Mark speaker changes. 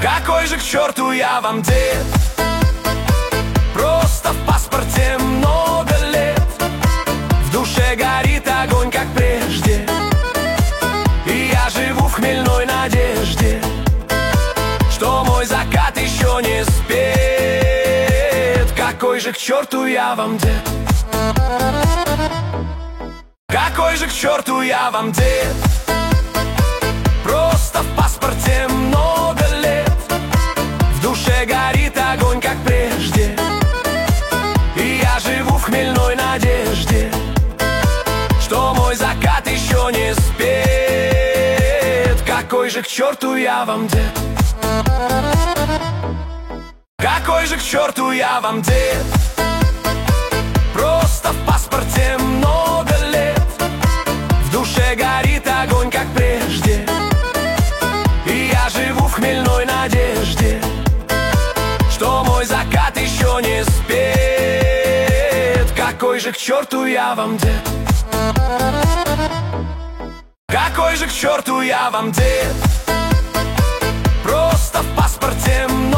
Speaker 1: Какой же к черту я вам дед? Просто в паспорте много лет, в душе горит огонь, как прежде, и я живу в хмельной надежде, что мой закат еще не спет. Какой же к черту я вам дед? Какой же к черту я вам дед? Просто в паспорте много лет, в душе горит огонь, как прежде, и я живу в хмельной надежде, что мой закат еще не спет. Какой же к черту я вам дед? Какой же к черту я вам дед? Просто в паспорте много лет, в душе горит огонь, как прежде, и я живу в хмельной надежде, что мой закат еще не спет. Какой же к черту я вам дед? Какой же к черту я вам дед? Просто в паспорте